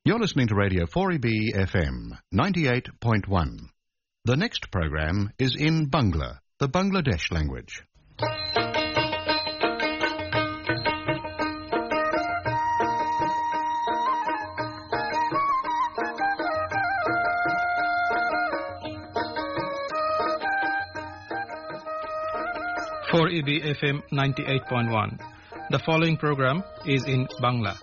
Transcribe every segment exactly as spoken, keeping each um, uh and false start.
You're listening to Radio four E B F M, ninety-eight point one. The next program is in Bangla, the Bangladesh language. four E B F M ninety-eight point one. The following program is in Bangla.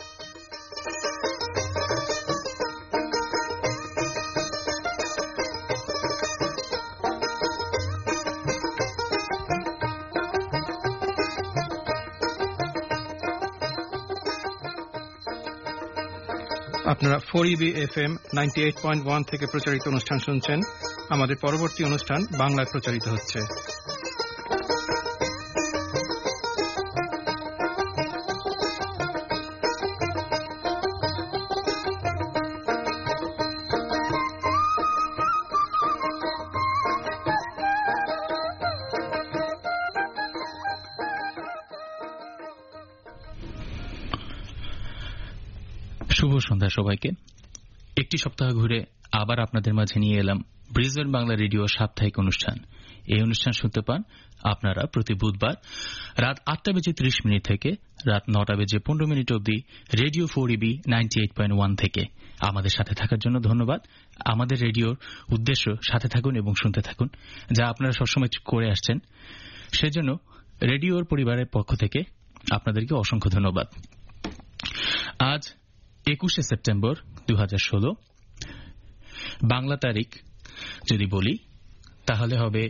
আপনারা four E B F M ninety eight point one থেকে প্রচারিত অনুষ্ঠান শুনছেন। আমাদের পরবর্তী অনুষ্ঠান বাংলায় প্রচারিত হচ্ছে। শুভ সন্ধ্যা সবাইকে। একটি সপ্তাহ ঘুরে আবার আপনাদের মাঝে নিয়ে এলাম ব্রিসবেন বাংলা রেডিও সাপ্তাহিক অনুষ্ঠান। এই অনুষ্ঠান শুনতে পান আপনারা প্রতি বুধবার রাত আটটা বেজে ত্রিশ মিনিট থেকে রাত নটা বেজে পনেরো মিনিট অবধি radio four EB ninety eight point one থেকে। আমাদের সাথে থাকার জন্য ধন্যবাদ। আমাদের রেডিওর উদ্দেশ্য সাথে থাকুন এবং শুনতে থাকুন, যা আপনারা সবসময় করে আসছেন। সেজন্য রেডিওর পরিবারের পক্ষ থেকে আপনাদেরকে অসংখ্য ধন্যবাদ। আজ একুশে সেপ্টেম্বর দু হাজার ষোলো, বাংলা তারিখ যদি বলি তাহলে হবে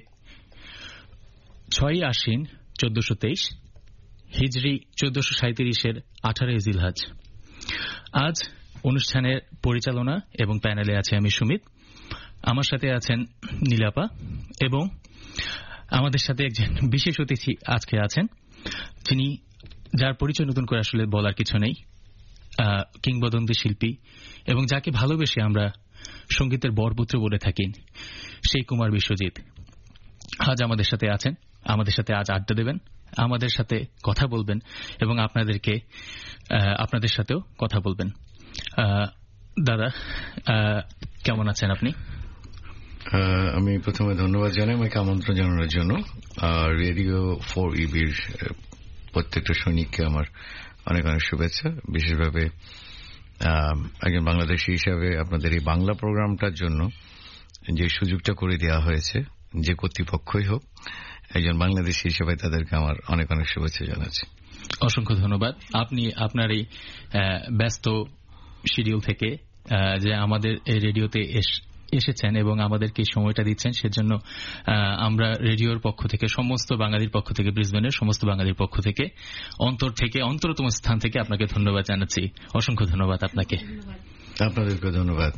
ছয়ই আশ্বিন চোদ্দশো তেইশ, হিজরি চোদ্দশো সাঁত্রিশের আঠারোই জিলহজ। আজ অনুষ্ঠানের পরিচালনা এবং প্যানেলে আছে আমি সুমিত, আমার সাথে আছেন নীলাপা এবং আমাদের সাথে একজন বিশেষ অতিথি আজকে আছেন, যিনি যার পরিচয় নতুন করে আসলে বলার কিছু নেই, কিংবদন্তি শিল্পী এবং যাকে ভালোবেসে আমরা সঙ্গীতের বরপুত্র বলে থাকি, সেই কুমার বিশ্বজিৎ আজ আমাদের সাথে আছেন। আমাদের সাথে আজ আড্ডা দেবেন, আমাদের সাথে কথা বলবেন এবং আপনাদেরকে আপনাদের সাথেও কথা বলবেন। দাদা, কেমন আছেন আপনি? আমি প্রথমে ধন্যবাদ জানাই আমাকে আমন্ত্রণ জানানোর জন্য। রেডিও ফোর ইবির প্রত্যেকটা সৈনিককে আমার অনেক অনেক শুভেচ্ছা। বিশেষভাবে একজন বাংলাদেশি হিসাবে আপনাদের এই বাংলা প্রোগ্রামটার জন্য যে সুযোগটা করে দেওয়া হয়েছে, যে কর্তৃপক্ষই হোক, একজন বাংলাদেশি হিসেবে তাদেরকে আমার অনেক অনেক শুভেচ্ছা জানাচ্ছি। অসংখ্য ধন্যবাদ। আপনি আপনার এই ব্যস্ত শিডিউল থেকে যে আমাদের এই রেডিওতে এসেছেন এবং আমাদেরকে সময়টা দিচ্ছেন, সেজন্য আমরা রেডিওর পক্ষ থেকে, সমস্ত বাঙালির পক্ষ থেকে, ব্রিসবেনের সমস্ত বাঙালির পক্ষ থেকে, অন্তর থেকে, অন্তরতম স্থান থেকে আপনাকে ধন্যবাদ জানাচ্ছি। অসংখ্য ধন্যবাদ আপনাকে। আপনাদেরকে ধন্যবাদ।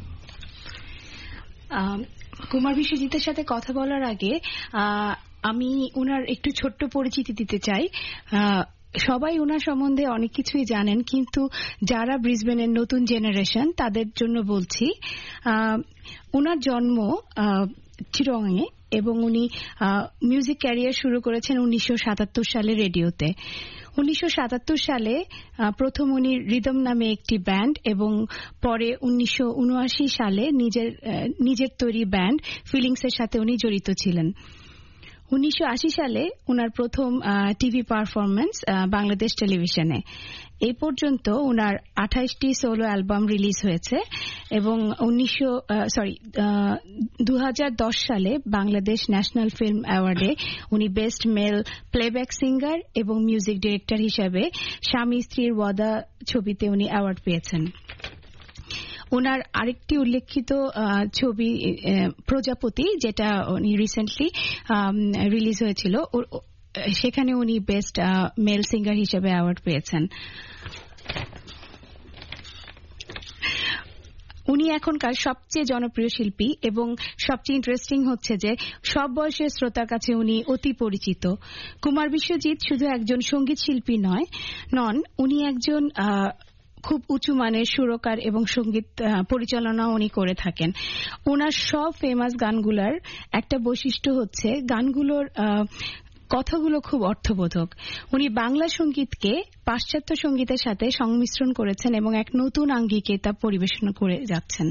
কুমার বিশ্বজিতের সাথে কথা বলার আগে আমি ওনার একটু ছোট্ট পরিচিতি দিতে চাই। সবাই ওনার সম্বন্ধে অনেক কিছুই জানেন, কিন্তু যারা ব্রিসবেনের নতুন জেনারেশন তাদের জন্য বলছি। ওনার জন্ম চিরঙে এবং উনি মিউজিক ক্যারিয়ার শুরু করেছেন উনিশশো সাতাত্তর সালে রেডিওতে। উনিশশো সাতাত্তর সালে প্রথম উনি রিদম নামে একটি ব্যান্ড এবং পরে উনিশশো উনআশি সালে নিজের নিজের তৈরি ব্যান্ড ফিলিংসের সাথে উনি জড়িত ছিলেন। উনিশশো আশি সালে উনার প্রথম টিভি পারফরমেন্স বাংলাদেশ টেলিভিশনে। এই পর্যন্ত উনার আঠাইশটি সোলো অ্যালবাম রিলিজ হয়েছে এবং উনিশশো সরি দু হাজার দশ সালে বাংলাদেশ ন্যাশনাল ফিল্ম অ্যাওয়ার্ডে উনি বেস্ট মেল প্লেব্যাক সিঙ্গার এবং মিউজিক ডিরেক্টর হিসাবে স্বামী স্ত্রীর ওয়াদা ছবিতে উনি অ্যাওয়ার্ড পেয়েছেন। ওনার আরেকটি উল্লেখিত ছবি প্রজাপতি, যেটা উনি রিসেন্টলি রিলিজ হয়েছিল, সেখানে উনি বেস্ট মেল সিঙ্গার হিসেবে অ্যাওয়ার্ড পেয়েছেন। উনি এখনকার সবচেয়ে জনপ্রিয় শিল্পী এবং সবচেয়ে ইন্টারেস্টিং হচ্ছে যে সব বয়সের শ্রোতার কাছে উনি অতি পরিচিত। কুমার বিশ্বজিৎ শুধু একজন সঙ্গীত শিল্পী নয় নন উনি একজন খুব উঁচু মানের সুরকার এবং সঙ্গীত পরিচালনা উনি করে থাকেন। ওনার সব ফেমাস গানগুলোর একটা বৈশিষ্ট্য হচ্ছে গানগুলোর কথাগুলো খুব অর্থবোধক। উনি বাংলা সঙ্গীতকে পাশ্চাত্য সঙ্গীতের সাথে সংমিশ্রণ করেছেন এবং এক নতুন আঙ্গিকে তা পরিবেশন করে যাচ্ছেন।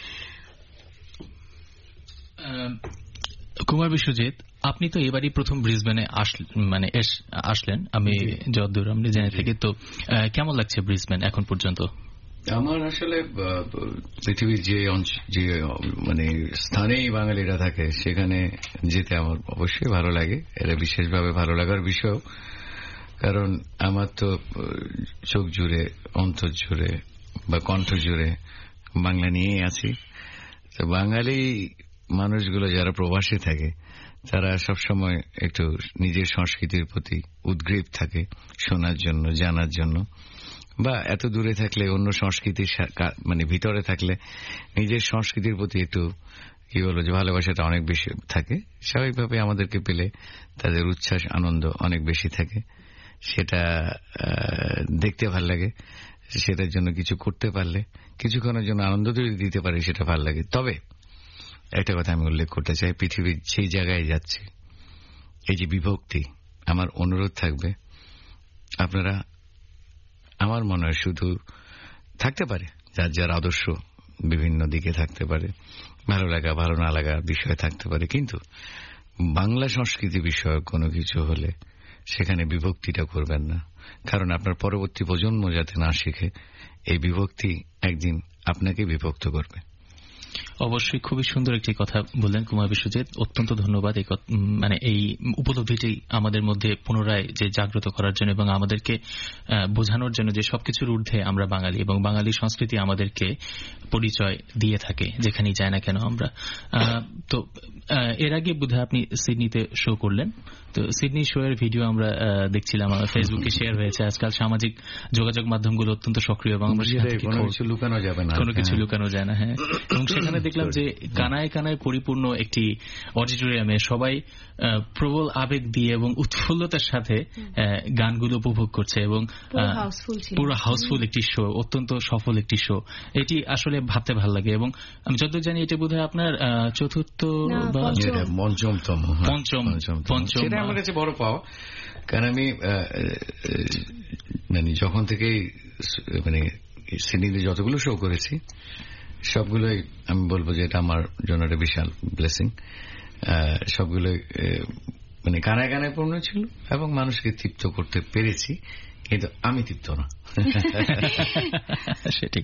কুমার বিশ্বজিৎ, আপনি তো এবারই প্রথম ব্রিসবেনে মানে আসলেন, আমি যতদূর আমি জেনে থাকি। তো কেমন লাগছে ব্রিসবেন এখন পর্যন্ত? আমার আসলে পৃথিবীর যে যে মানে স্থানেই বাঙালিরা থাকে সেখানে যেতে আমার অবশ্যই ভালো লাগে। এটা বিশেষভাবে ভালো লাগার বিষয়, কারণ আমার তো চোখ জুড়ে, অন্তর জুড়ে বা কণ্ঠ জুড়ে বাংলা নিয়েই আছি। তো বাঙালি মানুষগুলো যারা প্রবাসী থাকে তারা সবসময় একটু নিজের সংস্কৃতির প্রতি উদ্গ্রীব থাকে, শোনার জন্য, জানার জন্য, বা এত দূরে থাকলে অন্য সংস্কৃতির মানে ভিতরে থাকলে নিজের সংস্কৃতির প্রতি একটু কি বলবো যে ভালোবাসাটা অনেক বেশি থাকে। স্বাভাবিকভাবে আমাদেরকে পেলে তাদের উচ্ছ্বাস, আনন্দ অনেক বেশি থাকে। সেটা দেখতে ভাল লাগে, সেটার জন্য কিছু করতে পারলে, কিছুক্ষণের জন্য আনন্দ তৈরি দিতে পারে, সেটা ভাল লাগে। তবে একটা কথা আমি উল্লেখ করতে চাই, পৃথিবীর সেই জায়গায় যাচ্ছে এই যে বিভক্তি, আমার অনুরোধ থাকবে আপনারা, আমার মনে হয় শুধু থাকতে পারে যার যার আদর্শ বিভিন্ন দিকে থাকতে পারে, ভালো লাগা ভালো না লাগা বিষয় থাকতে পারে, কিন্তু বাংলা সংস্কৃতি বিষয়ক কোনো কিছু হলে সেখানে বিভক্তিটা করবেন না। কারণ আপনার পরবর্তী প্রজন্ম যাতে না শিখে, এই বিভক্তি একদিন আপনাকে বিভক্ত করবে। অবশ্যই খুবই সুন্দর একটি কথা বললেন কুমার বিশ্বজিৎ, অত্যন্ত ধন্যবাদ। এই মানে এই উপলব্ধিটি আমাদের মধ্যে পুনরায় যে জাগ্রত করার জন্য এবং আমাদেরকে বোঝানোর জন্য যে সবকিছুর ঊর্ধ্বে আমরা বাঙালি এবং বাঙালি সংস্কৃতি আমাদেরকে পরিচয় দিয়ে থাকে যেখানেই যায় না কেন আমরা। তো এর আগে বোধহয় আপনি সিডনিতে শো করলেন, তো সিডনি শো এর ভিডিও আমরা দেখছিলাম, ফেসবুকে শেয়ার হয়েছে। আজকাল সামাজিক যোগাযোগ মাধ্যমগুলো অত্যন্ত সক্রিয় এবং কোনো কিছু লুকানো যাবে না, কোনো কিছু লুকানো যায় না। হ্যাঁ, এবং সেখানে দেখলাম যে কানায় কানায় পরিপূর্ণ একটি অডিটোরিয়ামে সবাই প্রবল আবেগ দিয়ে এবং উৎফুল্লতার সাথে গানগুলো উপভোগ করছে এবং পুরো হাউসফুল একটি শো, অত্যন্ত সফল একটি শো। এটি আসলে ভাবতে ভালো লাগে। এবং আমি যতদূর জানি এটা বোধহয় আপনার চতুর্থ বা পঞ্চমতম পঞ্চম পঞ্চম সেটা আমার কাছে বড় পাওয়া। কারণ আমি মানে যখন থেকে মানে সিডনিতে যতগুলো শো করেছি সবগুলোই আমি বলবো যে এটা আমার জন্য একটা বিশাল ব্লেসিং। সবগুলোই মানে কানায় কানায় পূর্ণ ছিল এবং মানুষকে তৃপ্ত করতে পেরেছি, কিন্তু আমি তৃপ্ত না। সেটি।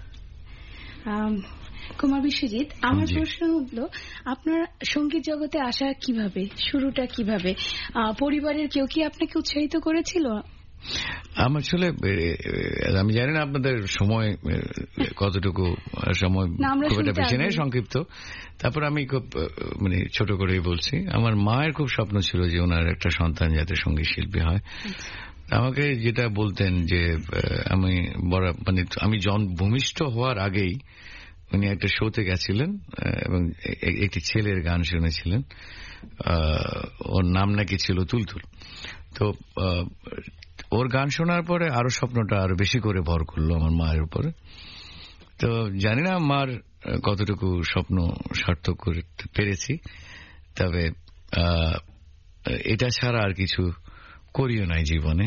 কুমার বিশ্বজিৎ, আমার প্রশ্ন হলো আপনার সঙ্গীত জগতে আসা কিভাবে, শুরুটা কিভাবে? পরিবারের কেউ কি আপনাকে উৎসাহিত করেছিল? আমার আসলে আমি জানি না আপনাদের সময় কতটুকু, সময় খুব একটা বেশি নেই, সংক্ষিপ্ত। তারপর আমি খুব মানে ছোট করেই বলছি, আমার মায়ের খুব স্বপ্ন ছিল যে ওনার একটা সন্তান যাতে সঙ্গীত শিল্পী হয়। আমাকে যেটা বলতেন যে আমি বড় মানে আমি ভূমিষ্ঠ হওয়ার আগেই উনি একটা শোতে গেছিলেন এবং একটি ছেলের গান শুনেছিলেন, ওর নাম নাকি ছিল তুলতুল। তো ওর গান শোনার পরে আরো স্বপ্নটা আরো বেশি করে ভর করলো আমার মায়ের উপরে। তো জানি না মার কতটুকু স্বপ্ন সার্থক করতে পেরেছি, তবে এটা ছাড়া আর কিছু করিও নাই জীবনে।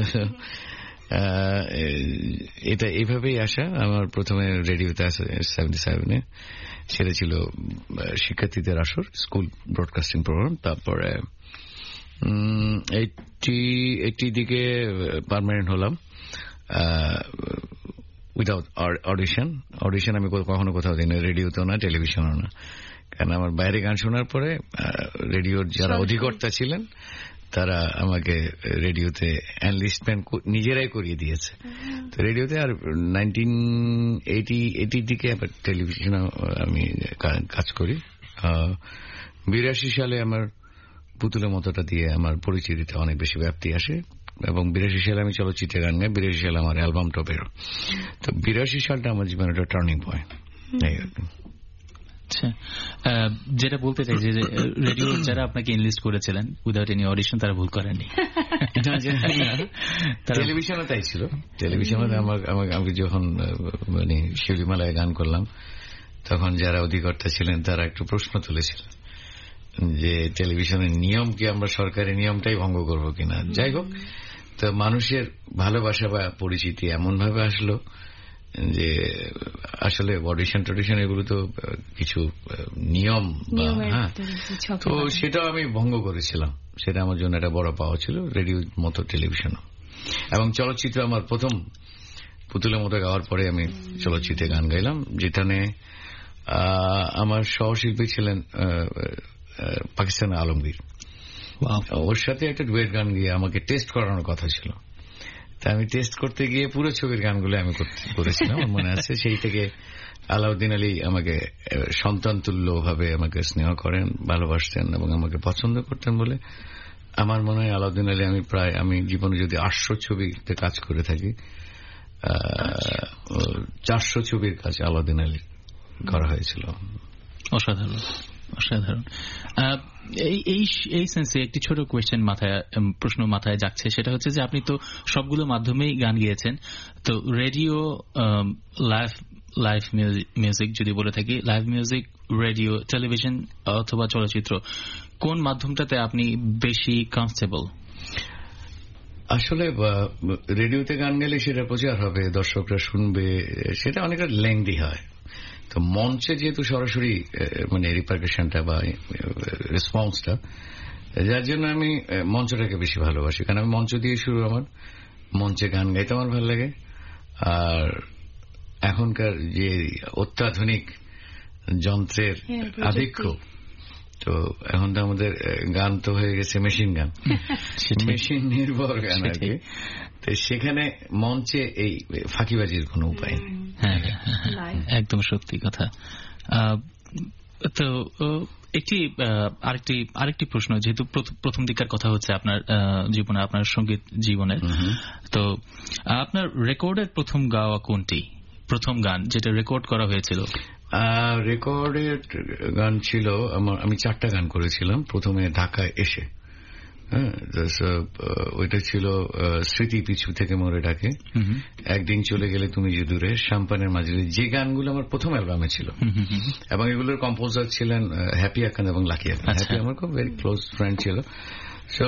এটা এইভাবেই আসা। আমার প্রথমে রেডিওতে আসে সেভেন্টি সেভেনে, সেটা ছিল শিক্ষার্থীদের আসর, স্কুল ব্রডকাস্টিং প্রোগ্রাম। তারপরে এইটি এইটি দিকে পার্মানেন্ট হলাম উইদাউট অডিশন। অডিশন আমি কখনো কোথাও দিই না, রেডিওতেও না, টেলিভিশনও না। কারণ আমার বাইরে গান শোনার পরে রেডিওর যারা অধিকর্তা ছিলেন তারা আমাকে রেডিওতে এনলিস্টমেন্ট নিজেরাই করিয়ে দিয়েছে। তো রেডিওতে আর নাইনটিন এইটি এইটির দিকে আবার টেলিভিশনে আমি কাজ করি। বিরাশি সালে আমার পুতুলের মতোটা দিয়ে আমার পরিচিতিতে অনেক বেশি ব্যাপ্তি আসে এবং বিরাশি সালে আমি চলচ্চিত্রে গান গাই। বিরাশি সালে আমার অ্যালবামটা বেরো। তো বিরাশি সালটা আমার জীবনের একটা টার্নিং পয়েন্ট। যেটা বলতে চাই যে রেডিও যারা আপনাকে এনলিস্ট করেছিলেন উইদাউট এনি অডিশন, তারা ভুল করেননি। টেলিভিশনও তাই ছিল। টেলিভিশনে আমাকে যখন মানে শিউলিমালায় গান করলাম তখন যারা অধিকর্তা ছিলেন তারা একটু প্রশ্ন তুলেছিলেন যে টেলিভিশনের নিয়মকে আমরা সরকারি নিয়মটাই ভঙ্গ করব কিনা। যাই হোক, তো মানুষের ভালোবাসা বা পরিচিতি এমন ভাবে আসলো যে আসলে অডিশন টডিশন এগুলো তো কিছু নিয়ম, হ্যাঁ, তো সেটাও আমি ভঙ্গ করেছিলাম। সেটা আমার জন্য একটা বড় পাওয়া ছিল, রেডিওর মতো টেলিভিশনও। এবং চলচ্চিত্র আমার প্রথম পুতুলের মতো গাওয়ার পরে আমি চলচ্চিত্রে গান গাইলাম, যেখানে আমার সহশিল্পী ছিলেন পাকিস্তানের আলমগীর। ওর সাথে একটা ডুয়েট গান গিয়ে আমাকে টেস্ট করানোর কথা ছিল। তা আমি টেস্ট করতে গিয়ে পুরো ছবির গানগুলো আমি করেছিলাম, মনে আছে। সেই থেকে আলাউদ্দিন আলী আমাকে সন্তান তুল্য ভাবে আমাকে স্নেহ করেন, ভালোবাসতেন এবং আমাকে পছন্দ করতেন বলে আমার মনে হয় আলাউদ্দিন আলী আমি প্রায় আমি জীবনে যদি আটশো ছবিতে কাজ করে থাকি, চারশো ছবির কাজ আলাউদ্দিন আলী করা হয়েছিল। অসাধারণ, অসাধারণ। এই এই সেন্সে একটি ছোট কোয়েশ্চেন মাথায় প্রশ্ন মাথায় যাচ্ছে, সেটা হচ্ছে যে আপনি তো সবগুলো মাধ্যমেই গান গিয়েছেন, তো রেডিও, লাইভ লাইভ মিউজিক যদি বলে থাকি, লাইভ মিউজিক, রেডিও, টেলিভিশন অথবা চলচ্চিত্র, কোন মাধ্যমটাতে আপনি বেশি কমফোর্টেবল? আসলে রেডিওতে গান গেলে সেটা প্রচার হবে, দর্শকরা শুনবে, সেটা অনেকটা লেংদি হয়। তো মঞ্চে যেহেতু সরাসরি মানে রিপারকাশনটা বা রেসপন্সটা, যার জন্য আমি মঞ্চটাকে বেশি ভালোবাসি। কারণ আমি মঞ্চ দিয়ে শুরু, আমার মঞ্চে গান গাইতে আমার ভালো লাগে। আর এখনকার যে অত্যাধুনিক যন্ত্রের আধিক্য, তো এখন তো আমাদের গান তো হয়ে গেছে মেশিন গান, মেশিন নির্ভর গান আর কি। তো সেখানে মঞ্চে এই ফাঁকিবাজির কোনো উপায় নেই। হ্যাঁ, একদম সত্যি কথা। তো একটি আরেকটি আরেকটি প্রশ্ন, যেহেতু প্রথম দিককার কথা হচ্ছে আপনার জীবনে, আপনার সঙ্গীত জীবনের, তো আপনার রেকর্ডের প্রথম গাওয়া কোনটি, প্রথম গান যেটা রেকর্ড করা হয়েছিল? রেকর্ডের গান ছিল আমার, আমি চারটা গান করেছিলাম প্রথমে ঢাকায় এসে। হ্যাঁ, ওইটা ছিল স্মৃতি পিছু থেকে মোরে ডাকে, একদিন চলে গেলে তুমি যে দূরে, শ্যাম্পানের মাঝে, যে গানগুলো আমার প্রথম অ্যালবামে ছিল। এবং এগুলোর কম্পোজার ছিলেন হ্যাপি আকান এবং লাকি আকান। হ্যাপি আমার খুব ভেরি ক্লোজ ফ্রেন্ড ছিল। সো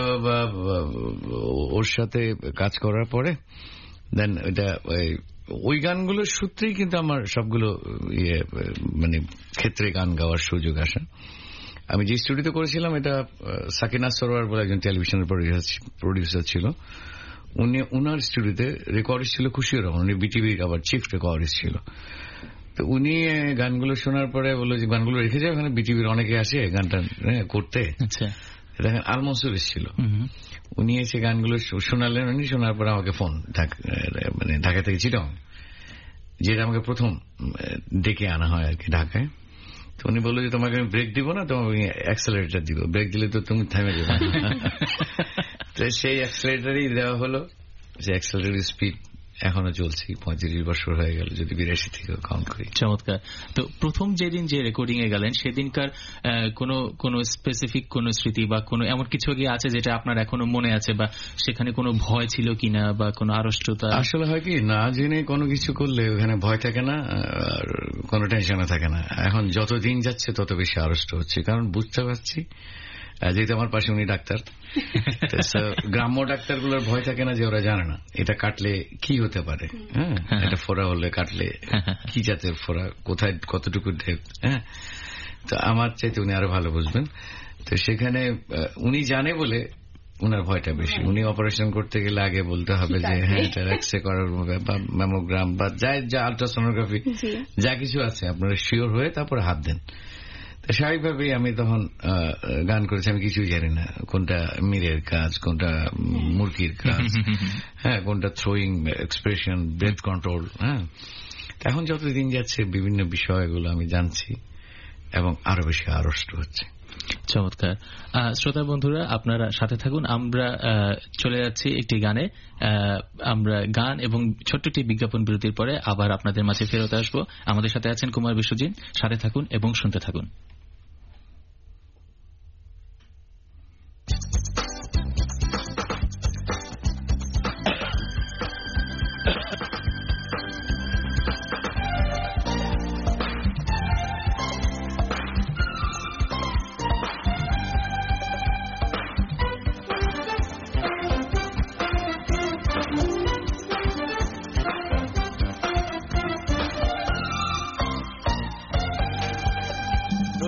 ওর সাথে কাজ করার পরে দেন ওইটা ওই গানগুলোর সূত্রেই কিন্তু আমার সবগুলো ইয়ে মানে ক্ষেত্রে গান গাওয়ার সুযোগ আসে। আমি যে স্টুডিওতে করেছিলাম এটা সাকিনা সরোয়ার বলে একজন টেলিভিশনের প্রডিউসার ছিল, উনি উনার স্টুডিওতে রেকর্ডিস্ট ছিল খুশিউর রহমান, উনি বিটিভির আবার চিফ রেকর্ডিস্ট ছিল। তো উনি গানগুলো শোনার পরে বললো যে গানগুলো রেখে যায়, ওখানে বিটিভির অনেকে আসে গানটা করতে। দেখেন আলমনসুর এসেছিল, উনি এসে গানগুলো শোনালেন। উনি শোনার পরে আমাকে ফোন, মানে ঢাকা থেকে চিটাং, যেটা আমাকে প্রথম ডেকে আনা হয় আর কি ঢাকায়। তো উনি বললো যে তোমাকে আমি ব্রেক দিব না, তোমাকে অ্যাক্সেলারেটর দিব, ব্রেক দিলে তো তুমি থেমে যাবে। তো সেই অ্যাক্সেলারেটরই দেওয়া হলো, যে অ্যাক্সেলারেটর স্পিড এখনো চলছে, পঁয়ত্রিশ বছর হয়ে গেল যদি বিরাশি থেকে কাউন্ট করি। চমৎকার। তো প্রথম যেদিন যে রেকর্ডিং এ গেলেন সেদিনকার কোনো কোনো স্পেসিফিক কোন স্মৃতি বা কোনো এমন কিছু কি আছে যেটা আপনার এখনো মনে আছে, বা সেখানে কোনো ভয় ছিল কিনা বা কোনো আড়ষ্টতা? আসলে হয় কি, না জেনে কোনো কিছু করলে ওখানে ভয় থাকে না, আর কোনো টেনশনে থাকে না। এখন যত দিন যাচ্ছে তত বেশি আড়ষ্ট হচ্ছে, কারণ বুঝতে পারছি যেহেতু আমার পাশে উনি ডাক্তার, গ্রাম্য ডাক্তারগুলোর ভয় থাকে না যে ওরা জানে না এটা কাটলে কি হতে পারে। হ্যাঁ, এটা ফোড়া হলে কাটলে কি জাতের ফোড়া, কোথায় কতটুকু ঢেপ। হ্যাঁ, তো আমার চাইতে উনি আরো ভালো বুঝবেন। তো সেখানে উনি জানে বলে উনার ভয়টা বেশি। উনি অপারেশন করতে গেলে আগে বলতে হবে যে হ্যাঁ এটা এক্সরে করার বা ম্যামোগ্রাম বা যা আলট্রাসোনোগ্রাফি যা কিছু আছে আপনারা শিওর হয়ে তারপরে হাত দেন। স্বাভাবিকভাবেই আমি তখন গান করেছি, আমি কিছুই জানি না কোনটা মিরের কাজ, কোনটা মুরগির কাজ, হ্যাঁ, কোনটা থ্রোয়িং এক্সপ্রেশন, ব্রেথ কন্ট্রোল। হ্যাঁ, এখন যতদিন যাচ্ছে বিভিন্ন বিষয়গুলো আমি জানছি এবং আরো বেশি আড়ষ্ট হচ্ছে। চমৎকার। শ্রোতা বন্ধুরা আপনারা সাথে থাকুন, আমরা চলে যাচ্ছি একটি গানে। আমরা গান এবং ছোট্ট একটি বিজ্ঞাপন বিরতির পরে আবার আপনাদের মাঝে ফেরত আসবো। আমাদের সাথে আছেন কুমার বিশ্বজিৎ, সাথে থাকুন এবং শুনতে থাকুন।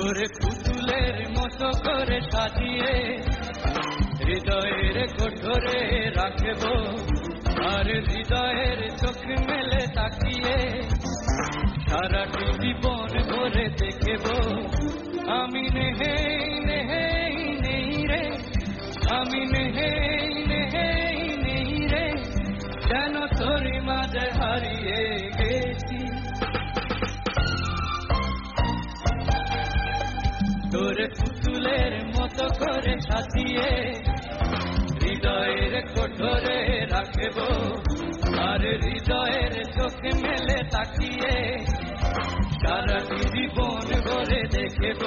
তোরে পুতুলের মতো করে সাজিয়ে হৃদয়ের কোঠরে রাখব, আর হৃদয়ের চোখ মেলে তাকিয়ে সারাটি জীবন ভরে দেখব। আমি নেহেই নেহেই নেই রে, আমি নেহেই নেহেই নেই রে, যেন তোরই মাঝে হারিয়ে গেছি। তোরে পুতুলের মতো করে সাজিয়ে হৃদয়ের কোঠরে রাখব, আর হৃদয়ের চোখ মেলে তাকিয়ে সারাটি জীবন ভরে দেখব।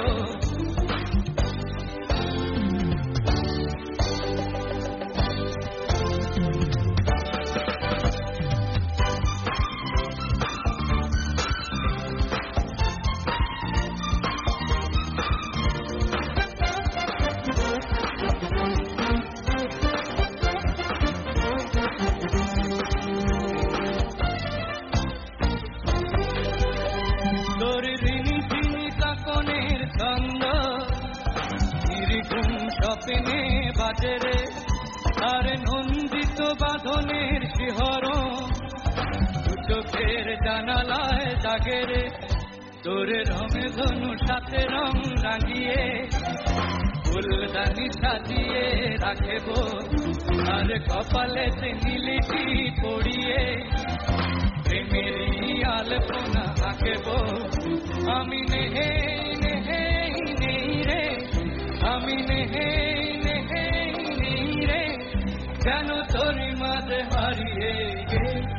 স্বপ্নে বাজে রে, আর নন্দিত বাঁধনের শিহরণ চোখের জানালায় জাগে রে। তোরে রঙে ধনু সাথে রং রাঙিয়ে ফুলদানি সাজিয়ে রাখব, আর কপালেতে নীলিটি পড়িয়ে প্রেমেরই আলপনা আঁকব। আমি নেহেই নেহেই নেই রে, আমি নেহেই নেহেই নেই রে, যেন তোরই মাঝে হারিয়ে গেছি।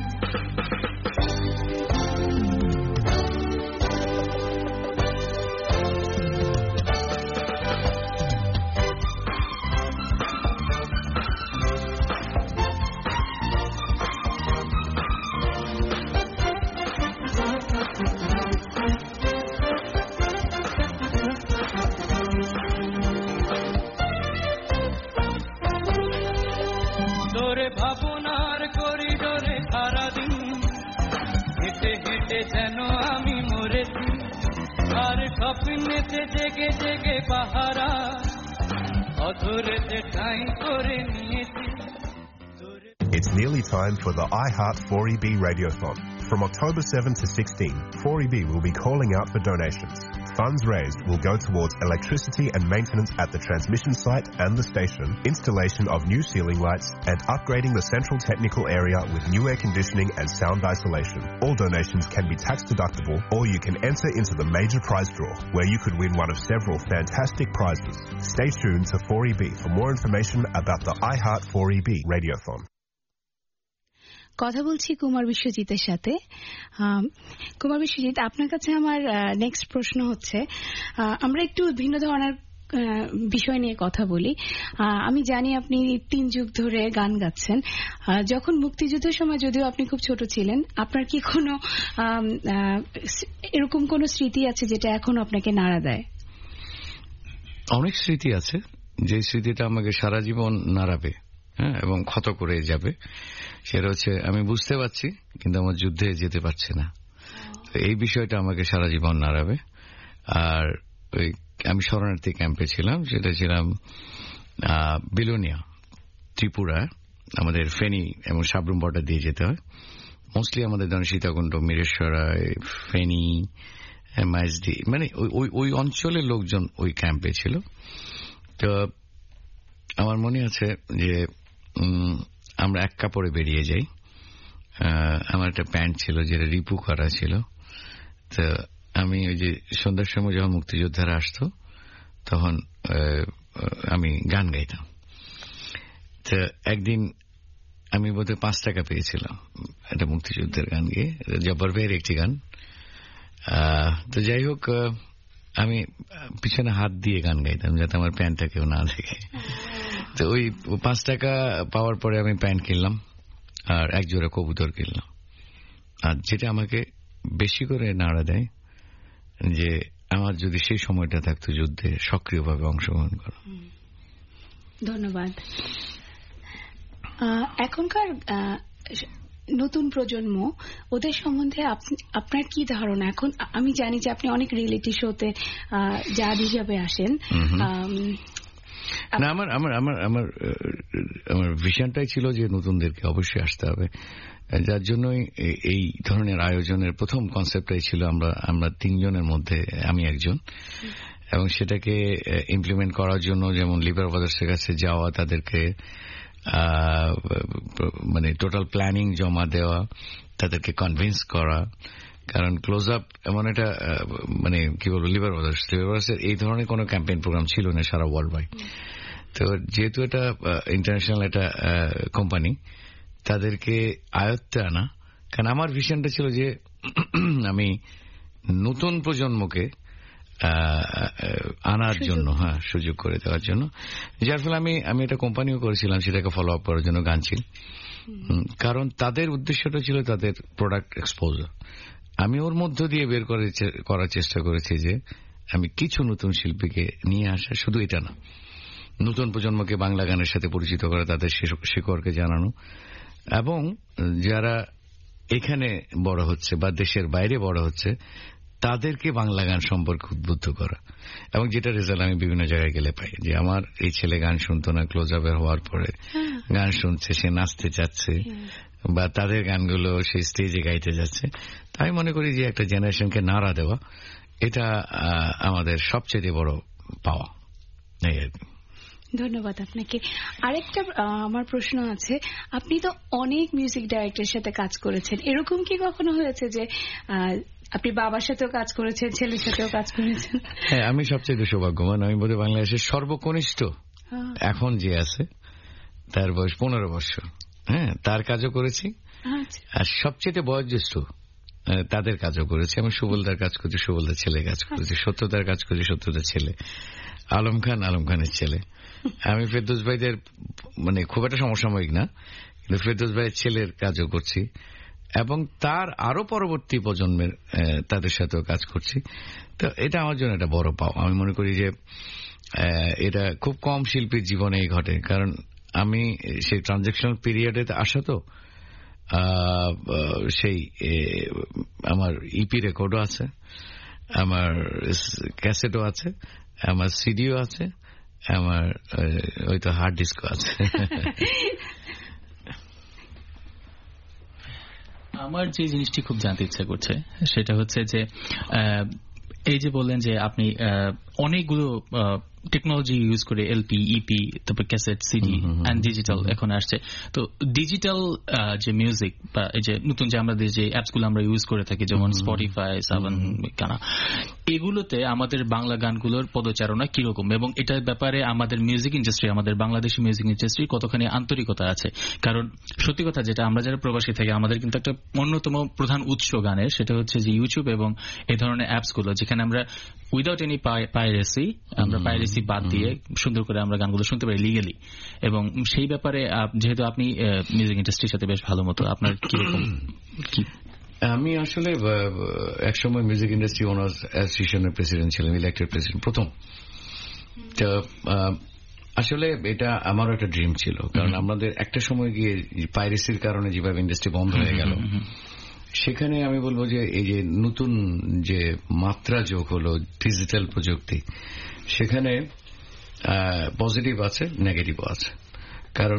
তোরে ভাবনার করিডোরে সারাদিন হেঁটে হেঁটে যেন আমি মরেছি, আর স্বপ্নেতে জেগে জেগে পাহারা অধরেতে ঠাঁই করে নিয়েছি। It's nearly time for the iHeart four E B Radiothon. From October seventh to sixteenth, four E B will be calling out for donations. Funds raised will go towards electricity and maintenance at the transmission site and the station, installation of new ceiling lights, and upgrading the central technical area with new air conditioning and sound isolation. All donations can be tax deductible, or you can enter into the major prize draw, where you could win one of several fantastic prizes. Stay tuned to four E B for more information about the iHeart four E B Radiothon. কথা বলছি কুমার বিশ্বজিতের সাথে। কুমার বিশ্বজিৎ, আপনার কাছে আমার next প্রশ্ন হচ্ছে, আমরা একটু ভিন্ন ধরনের বিষয় নিয়ে কথা বলি। আমি জানি আপনি তিন যুগ ধরে গান গাচ্ছেন। যখন মুক্তিযুদ্ধের সময়, যদিও আপনি খুব ছোট ছিলেন, আপনার কি কোনো এরকম কোনো স্মৃতি আছে যেটা এখন আপনাকে নাড়া দেয়? অনেক স্মৃতি আছে, যে স্মৃতিটা আমাকে সারা জীবন নাড়াবে, হ্যাঁ, এবং ক্ষত করে যাবে। সেটা হচ্ছে, আমি বুঝতে পারছি কিন্তু আমার যুদ্ধে যেতে পারছে না। এই বিষয়টা আমাকে সারা জীবন নাড়াবে। আর ওই আমি শরণার্থী ক্যাম্পে ছিলাম, সেটা ছিলাম বিলোনিয়া, ত্রিপুরা। আমাদের ফেনী এবং সাবরুম বর্ডার দিয়ে যেতে হয়। মোস্টলি আমাদের ধরেন সীতাকুণ্ড, মিরেশ্বরায়, ফেনী, মাইজদি, মানে ওই ওই অঞ্চলের লোকজন ওই ক্যাম্পে ছিল। তো আমার মনে আছে যে আমরা এক কাপড়ে বেরিয়ে যাই। আমার একটা প্যান্ট ছিল যেটা রিপু করা ছিল। তো আমি ওই যে সন্ধ্যার সময় যখন মুক্তিযোদ্ধারা আসতো তখন আমি গান গাইতাম। তো একদিন আমি বোধহয় পাঁচ টাকা পেয়েছিলাম একটা মুক্তিযুদ্ধের গান গিয়ে, জব্বার ভাইয়ের একটি গান। তো যাই হোক, আমি পিছনে হাত দিয়ে গান গাইতাম যাতে আমার প্যান্টটা কেউ না দেখে। তো ওই পাঁচ টাকা পাওয়ার পরে আমি প্যান্ট কিনলাম আর এক জোড়া কবুতর কিনলাম। আর যেটা আমাকে বেশি করে নাড়া দেয় যে আমার যদি সেই সময়টা থাকতো যুদ্ধে সক্রিয়ভাবে অংশগ্রহণ করা। ধন্যবাদ। এখনকার নতুন প্রজন্ম ওদের সম্বন্ধে আপনার কি ধারণা? এখন আমি জানি যে আপনি অনেক রিয়েলিটি শোতে জাজ হিসাবে আসেন। না, আমার আমার আমার আমার আমার ভিশনটাই ছিল যে নতুনদেরকে অবশ্যই আসতে হবে, যার জন্যই এই ধরনের আয়োজনের প্রথম কনসেপ্টটাই ছিল আমরা আমরা তিনজনের মধ্যে আমি একজন, এবং সেটাকে ইমপ্লিমেন্ট করার জন্য যেমন লিবার ব্রাদার্সের কাছে যাওয়া, তাদেরকে মানে টোটাল প্ল্যানিং জমা দেওয়া, তাদেরকে কনভিন্স করা, কারণ ক্লোজ আপ এমন একটা মানে কি বলবো লিবার ব্রাদার্স লিবার ব্রাদার্সের এই ধরনের কোনো ক্যাম্পেইন প্রোগ্রাম ছিল না সারা ওয়ার্ল্ড ওয়াইড। তো যেহেতু এটা ইন্টারন্যাশনাল একটা কোম্পানি, তাদেরকে আয়ত্তে আনা, কারণ আমার ভিশনটা ছিল যে আমি নতুন প্রজন্মকে আনার জন্য, হ্যাঁ সুযোগ করে দেওয়ার জন্য, যার ফলে আমি আমি একটা কোম্পানিও করেছিলাম সেটাকে ফলো আপ করার জন্য গানচিল, কারণ তাদের উদ্দেশ্যটা ছিল তাদের প্রোডাক্ট এক্সপোজার। আমি ওর মধ্য দিয়ে বের করার চেষ্টা করেছি যে আমি কিছু নতুন শিল্পীকে নিয়ে আসা, শুধু এটা না, নতুন প্রজন্মকে বাংলা গানের সাথে পরিচিত করা, তাদের শিকড়কে জানানো, এবং যারা এখানে বড় হচ্ছে বা দেশের বাইরে বড় হচ্ছে তাদেরকে বাংলা গান সম্পর্কে উদ্বুদ্ধ করা। এবং যেটা রেজাল্ট আমি বিভিন্ন জায়গায় গেলে পাই যে আমার এই ছেলে গান শুনতো না, ক্লোজ আপের হওয়ার পরে গান শুনছে, সে নাচতে চাচ্ছে, বা তাদের গানগুলো সেই স্টেজে গাইতে যাচ্ছে। তাই মনে করি যে একটা জেনারেশনকে নাড়া দেওয়া, এটা আমাদের সবচেয়ে বড় পাওয়া। ধন্যবাদ আপনাকে। আরেকটা আমার প্রশ্ন আছে, আপনি তো অনেক মিউজিক ডাইরেক্টরের সাথে কাজ করেছেন, এরকম কি কখনো হয়েছে যে আপনি বাবার সাথেও কাজ করেছেন, ছেলের সাথেও কাজ করেছেন? হ্যাঁ, আমি সবচেয়ে সৌভাগ্যবান। আমি বোধহয় বাংলাদেশের সর্বকনিষ্ঠ এখন যে আছে, তার বয়স পনেরো বছর। হ্যাঁ, তার কাজও করেছি, আর সবচেয়ে বয়োজ্যেষ্ঠ তাদের কাজও করেছি। আমি সুবলদার কাজ করছি, সুবলদার ছেলে কাজ করেছি, সত্যতার কাজ করছি, সত্যতার ছেলে, আলম খান আলম খানের ছেলে। আমি ফেরদৌস ভাইদের মানে খুব একটা সমসাময়িক না, কিন্তু ফেরদৌস ভাইয়ের ছেলের কাজও করছি, এবং তার আরো পরবর্তী প্রজন্মের তাদের সাথেও কাজ করছি। তো এটা আমার জন্য একটা বড় পাও। আমি মনে করি যে এটা খুব কম শিল্পীর জীবনেই ঘটে, কারণ আমি সেই ট্রানজেকশনাল পিরিয়ডে আসা, তো সেই আমার ইপি রেকর্ডও আছে, আমার ক্যাসেটও আছে, আমার সিডিও আছে, আমার হয়তো হার্ড ডিস্কও আছে। আমার যে জিনিসটি খুব জানতে ইচ্ছা করছে সেটা হচ্ছে যে এই যে বললেন যে আপনি অনেকগুলো টেকনোলজি ইউজ করে এলপি, ইপি, তারপর ক্যাসেট, সিডি অ্যান্ড ডিজিটাল এখন আসছে। তো ডিজিটাল যে মিউজিক বা এই যে নতুন যে আমাদের যে অ্যাপসগুলো আমরা ইউজ করে থাকি, যেমন স্পটিফাই, সাভান, গানা, এগুলোতে আমাদের বাংলা গানগুলোর পদচারণা কিরকম, এবং এটার ব্যাপারে আমাদের মিউজিক ইন্ডাস্ট্রি, আমাদের বাংলাদেশি মিউজিক ইন্ডাস্ট্রি কতখানি আন্তরিকতা আছে? কারণ সত্যি কথা যেটা, আমরা যারা প্রবাসী থাকি, আমাদের কিন্তু একটা অন্যতম প্রধান উৎস গানের, সেটা হচ্ছে যে ইউটিউব এবং এই ধরনের অ্যাপসগুলো, যেখানে আমরা উইদাউট এনি পাইরেসি, আমরা পাইরেসি বাদ দিয়ে সুন্দর করে আমরা গানগুলো শুনতে পারি লিগালি। এবং সেই ব্যাপারে যেহেতু আপনি মিউজিক ইন্ডাস্ট্রির সাথে বেশ ভালো মতো, আপনার কিরকম? আমি আসলে একসময় মিউজিক ইন্ডাস্ট্রি ওনার্স অ্যাসোসিয়েশনের প্রেসিডেন্ট ছিলাম, ইলেক্টেড প্রেসিডেন্ট প্রথম। তো আসলে এটা আমারও একটা ড্রিম ছিল, কারণ আমাদের একটা সময় গিয়ে পাইরেসির কারণে যেভাবে ইন্ডাস্ট্রি বন্ধ হয়ে গেল, সেখানে আমি বলবো যে এই যে নতুন যে মাত্রা যোগ হলো ডিজিটাল প্রযুক্তি, সেখানে পজিটিভ আছে, নেগেটিভও আছে। কারণ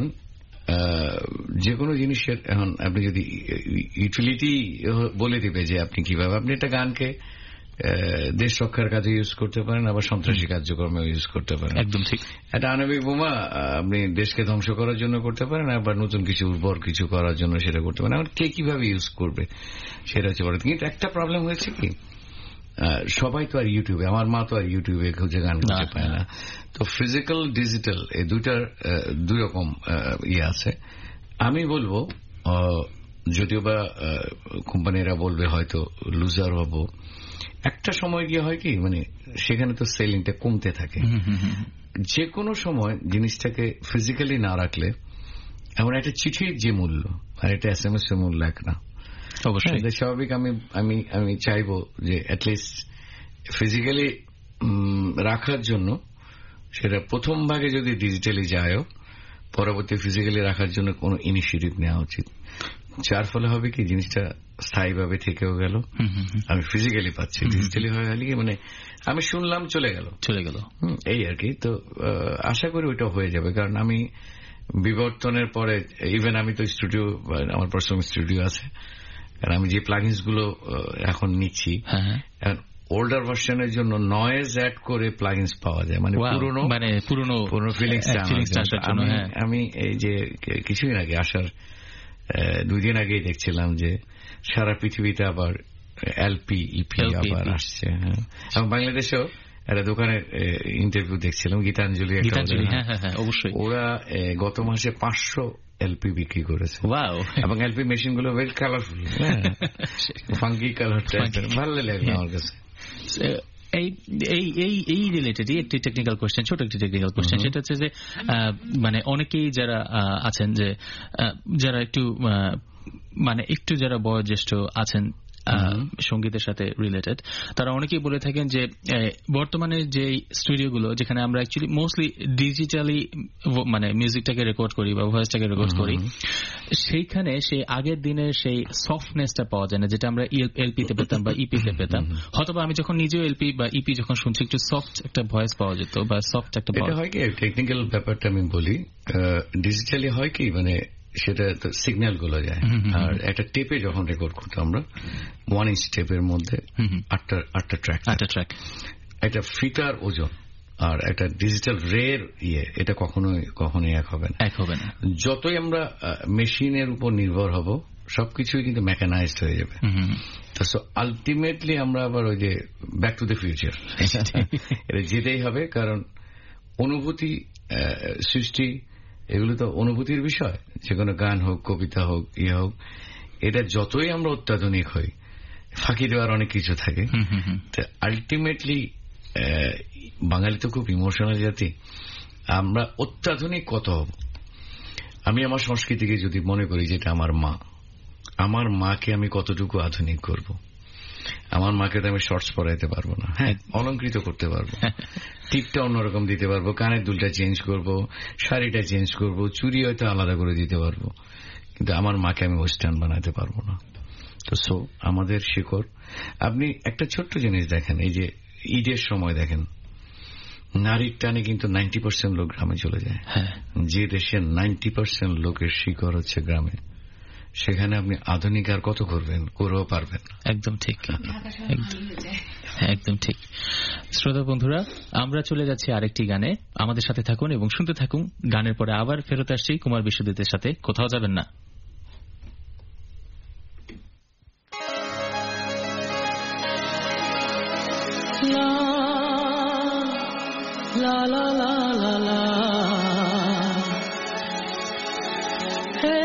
যে কোনো জিনিসের এখন আপনি যদি ইউটিলিটি বলে দিবে যে আপনি কিভাবে আপনি একটা গানকে দেশ রক্ষার কাজে ইউজ করতে পারেন, আবার সন্ত্রাসী কার্যক্রমে ইউজ করতে পারেন। একদম ঠিক। একটা আণবিক বোমা আপনি দেশকে ধ্বংস করার জন্য করতে পারেন, আবার নতুন কিছু উর্বর কিছু করার জন্য সেটা করতে পারেন। আবার কে কিভাবে ইউজ করবে সেটা হচ্ছে বড়। কিন্তু একটা প্রবলেম হয়েছে কি, সবাই তো আর ইউটিউবে, আমার মা তো আর ইউটিউবে খুঁজে গান খুঁজে পায় না। তো ফিজিক্যাল ডিজিটাল এই দুইটার দুই রকম ইয়ে আছে। আমি বলবো, যদিও বা কোম্পানিরা বলবে হয়তো লুজার হবো, একটা সময় গিয়ে হয় কি, মানে সেখানে তো সেলিংটা কমতে থাকে। যে কোনো সময় জিনিসটাকে ফিজিক্যালি না রাখলে, এমন একটা চিঠির যে মূল্য আর একটা এস এম এস এর মূল্য এক না। অবশ্যই স্বাভাবিক। আমি আমি আমি চাইবো যে অ্যাটলিস্ট ফিজিক্যালি রাখার জন্য সেটা প্রথম ভাগে যদি ডিজিটালি যায়ও, পরবর্তী ফিজিক্যালি রাখার জন্য কোনো ইনিশিয়েটিভ নেওয়া উচিত। যার ফলে হবে কি জিনিসটা স্থায়ীভাবে থেকেও গেল, আমি ফিজিক্যালি পাচ্ছি। ডিজিটালি হয়ে গেলে কি মানে আমি শুনলাম চলে গেল চলে গেল এই আর কি। তো আশা করি ওইটা হয়ে যাবে, কারণ আমি বিবর্তনের পরে ইভেন আমি তো স্টুডিও, আমার পার্সোনাল স্টুডিও আছে, কারণ আমি যে প্লাগইনস গুলো এখন নিচ্ছি ওল্ডার ভার্সনের জন্য নয়েজ অ্যাড করে প্লাগইনস পাওয়া যায়, মানে পুরনো মানে পুরনো পুরনো ফিলিংস। আমি এই যে কিছুদিন আগে আসার দুই দিন আগেই দেখছিলাম যে সারা পৃথিবীতে আবার এলপি ইপি আবার আসছে। হ্যাঁ, এবং বাংলাদেশেও একটা দোকানের ইন্টারভিউ দেখছিলাম, গীতাঞ্জলি, অবশ্যই ওরা গত মাসে পাঁচশো এলপি বিক্রি করেছে। এবং এলপি মেশিন গুলো বেশ কালারফুল, ফাঙ্কি কালার, ভালো লাগলো আমার কাছে। এই এই এই রিলেটেডই একটি টেকনিক্যাল কোয়েশ্চেন, ছোট একটি টেকনিক্যাল কোয়েশ্চেন, সেটা হচ্ছে যে মানে অনেকেই যারা আছেন যে যারা একটু মানে একটু যারা বয়োজ্যেষ্ঠ আছেন সঙ্গীতের সাথে রিলেটেড, তারা অনেকেই বলে থাকেন যে বর্তমানে যে স্টুডিওগুলো যেখানে আমরা অ্যাকচুয়ালি মোস্টলি ডিজিটালি মানে মিউজিকটাকে রেকর্ড করি বা ভয়েসটাকে রেকর্ড করি, সেইখানে সেই আগের দিনের সেই সফটনেসটা পাওয়া যায় না, যেটা আমরা এলপিতে পেতাম বা ইপিতে পেতাম। হয়তো আমি যখন নিজেও এলপি বা ইপি যখন শুনছি একটু সফট একটা ভয়েস পাওয়া যেত বা সফট একটা। এটা হয় কি টেকনিক্যাল ব্যাপারটা আমি বলি, ডিজিটালি হয় কি মানে সেটা তো সিগন্যাল গুলো যায়, আর একটা টেপে যখন রেকর্ড করতাম আমরা ওয়ান ইঞ্চ টেপের মধ্যে আটটা আটটা ট্র্যাক আটটা ট্র্যাক একটা ফিতার ওজন আর একটা ডিজিটাল রের ইয়ে, এটা কখনোই কখনোই এক হবে না, এক হবে না। যতই আমরা মেশিনের উপর নির্ভর হব সবকিছুই কিন্তু মেকানাইজড হয়ে যাবে। সো আলটিমেটলি আমরা আবার ওই যে ব্যাক টু দ্য ফিউচার এটা যেতেই হবে, কারণ অনুভূতি সৃষ্টি এগুলো তো অনুভূতির বিষয়, যে কোনো গান হোক, কবিতা হোক, ইয়ে হোক, এটা যতই আমরা অত্যাধুনিক হই ফাঁকি দেওয়ার অনেক কিছু থাকে। আলটিমেটলি বাঙালি তো খুব ইমোশনাল জাতি, আমরা অত্যাধুনিক কত হব। আমি আমার সংস্কৃতিকে যদি মনে করি যেটা আমার মা, আমার মাকে আমি কতটুকু আধুনিক করব। আমার মাকে তো আমি শর্টস পরাইতে পারবো না, হ্যাঁ অলঙ্কৃত করতে পারবো, টিপটা অন্যরকম দিতে পারবো, কানের দুলটা চেঞ্জ করব, শাড়িটা চেঞ্জ করব, চুরি হয়তো আলাদা করে দিতে পারবো, কিন্তু আমার মাকে আমি ওয়েস্টার্ন বানাতে পারবো না। তো সো আমাদের শিকড়। আপনি একটা ছোট্ট জিনিস দেখেন, এই যে ঈদের সময় দেখেন নারীর টানে কিন্তু নাইনটি পার্সেন্ট লোক গ্রামে চলে যায়। যে দেশের নাইনটি পার্সেন্ট লোকের শিকড় হচ্ছে গ্রামে, সেখানে আপনি আধুনিক আর কত করবেন, করেও পারবেন না। একদম ঠিক, একদম ঠিক। শ্রোতা বন্ধুরা, আমরা চলে যাচ্ছি আরেকটি গানে, আমাদের সাথে থাকুন এবং শুনতে থাকুন। গানের পরে আবার ফেরত আসছি কুমার বিশ্বজিতের সাথে, কোথাও যাবেন না। লা লা লা লা লা হে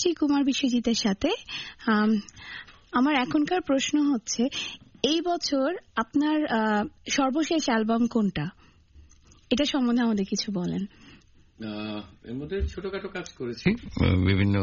আছি কুমার বিশ্বজিতের সাথে। আমার এখনকার প্রশ্ন হচ্ছে, এই বছর আপনার সর্বশেষ অ্যালবাম কোনটা, এটা সম্বন্ধে আমাদের কিছু বলেন। এর মধ্যে ছোটখাটো কাজ করেছি, বিভিন্ন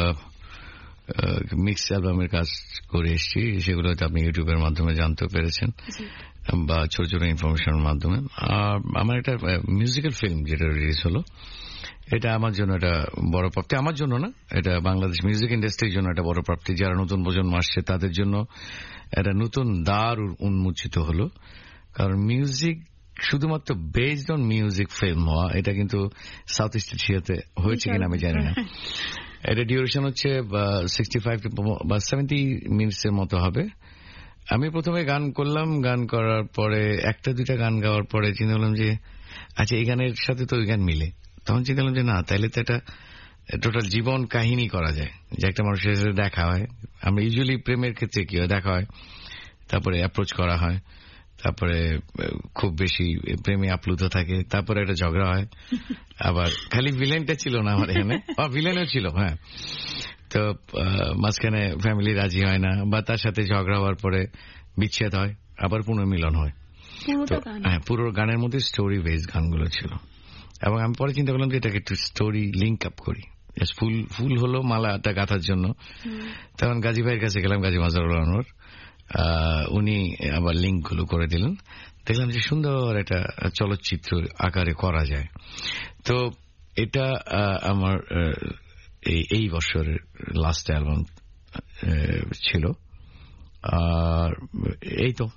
মিক্স অ্যালবামের কাজ করে এসেছি, সেগুলো হয়তো আপনি ইউটিউবের মাধ্যমে জানতে পেরেছেন বা ছোট ছোট ইনফরমেশনের মাধ্যমে। আর আমার একটা মিউজিক্যাল ফিল্ম যেটা রিলিজ হলো, এটা আমার জন্য একটা বড় প্রাপ্তি। আমার জন্য না, এটা বাংলাদেশ মিউজিক ইন্ডাস্ট্রির জন্য একটা বড় প্রাপ্তি। যারা নতুন প্রজন্ম আসছে তাদের জন্য একটা নতুন দ্বার উন্মোচিত হলো। কারণ মিউজিক শুধুমাত্র বেসড অন মিউজিক ফিল্ম হওয়া, এটা কিন্তু সাউথ ইস্ট এশিয়াতে হয়েছে কিনা আমি জানি না। এটা ডিউরেশন হচ্ছে সিক্সটি ফাইভ বা সেভেন্টি মিনিটস এর মতো হবে। আমি প্রথমে গান করলাম, গান করার পরে একটা দুইটা গান গাওয়ার পরে চিন্তা করলাম যে আচ্ছা এই গানের সাথে তো ওই গান মিলে। তখন চিন্তা করলাম যে না, তাইলে তো এটা টোটাল জীবন কাহিনী করা যায়, যে একটা মানুষের সাথে দেখা হয়। আমরা ইউজুয়ালি প্রেমের ক্ষেত্রে কি হয়, দেখা হয়, তারপরে অ্যাপ্রোচ করা হয়, তারপরে খুব বেশি প্রেমে আপ্লুত থাকে, তারপরে একটা ঝগড়া হয়। আবার খালি ভিলেনটা ছিল না আমার এখানে, ভিলেনও ছিল, হ্যাঁ। তো মাঝখানে ফ্যামিলি রাজি হয় না, বা তার সাথে ঝগড়া হওয়ার পরে বিচ্ছেদ হয়, আবার পুনর্মিলন হয়। হ্যাঁ, পুরো গানের মধ্যে স্টোরি বেস গানগুলো ছিল। এবং আমি পরে চিন্তা করলাম যে এটাকে একটু স্টোরি লিঙ্ক আপ করি। ফুল ফুল হলো মালাটা গাঁথার জন্য। তখন গাজী ভাইয়ের কাছে গেলাম, গাজী মাজহারুল আনোয়ার, উনি আবার লিঙ্ক গুলো করে দিলেন। দেখলাম যে সুন্দর একটা চলচ্চিত্র আকারে করা যায়। তো এটা আমার এই বছরের লাস্ট অ্যালবাম ছিল। আর এই তো।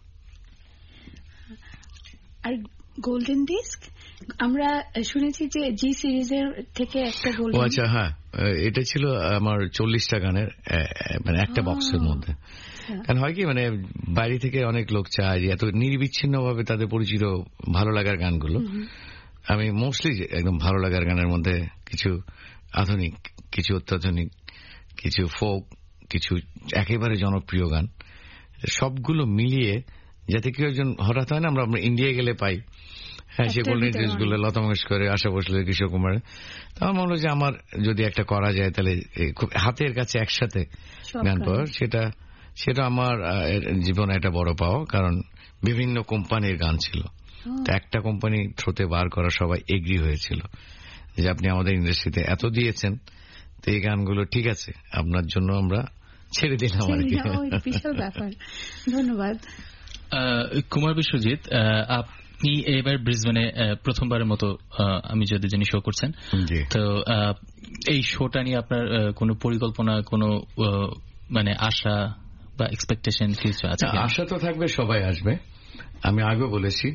আর গোল্ডেন ডিস্ক আমরা শুনেছি যে জি সিরিজের থেকে একটা গোল্ডেন। ও আচ্ছা, হ্যাঁ, এটা ছিল আমার চল্লিশটা গানের মানে একটা বক্সের মধ্যে। কারণ হয় কি, মানে বাইরে থেকে অনেক লোক চায় যে এত নির্বিচ্ছিন্ন ভাবে তাদের পরিচিত ভালো লাগার গানগুলো। আমি মোস্টলি একদম ভালো লাগার গানের মধ্যে কিছু আধুনিক, কিছু অত্যাধুনিক, কিছু ফোক, কিছু একেবারে জনপ্রিয় গান, সবগুলো মিলিয়ে, যাতে কেউ একজন হঠাৎ হয় না আমরা ইন্ডিয়া গেলে পাই, হ্যাঁ, সে গোল্ডেন ডিস্কগুলো লতা মঙ্গেশকরের, আশা ভোসলের, কিশোর কুমারের। তো আমার মনে হলো যে আমার যদি একটা করা যায় তাহলে খুব হাতের কাছে একসাথে গান পাওয়ার, সেটা সেটা আমার জীবনে একটা বড় পাওয়া। কারণ বিভিন্ন কোম্পানির গান ছিল, তো একটা কোম্পানি থ্রুতে বার করা সবাই এগ্রি হয়েছিল যে আপনি আমাদের ইন্ডাস্ট্রিতে এত দিয়েছেন, তো এই গানগুলো ঠিক আছে, আপনার জন্য আমরা ছেড়ে দিলাম আর কি। বিশাল ব্যাপার। ধন্যবাদ। কুমার বিশ্বজিৎ, আপনি এবার ব্রিসবেনে প্রথমবারের মতো আমি যদি জানি শো করছেন, তো এই শোটা নিয়ে আপনার কোনো পরিকল্পনা, কোনো মানে আশা বা এক্সপেকটেশন কিছু আছে? আশা তো থাকবে, সবাই আসবে। আমি আগেও বলেছি,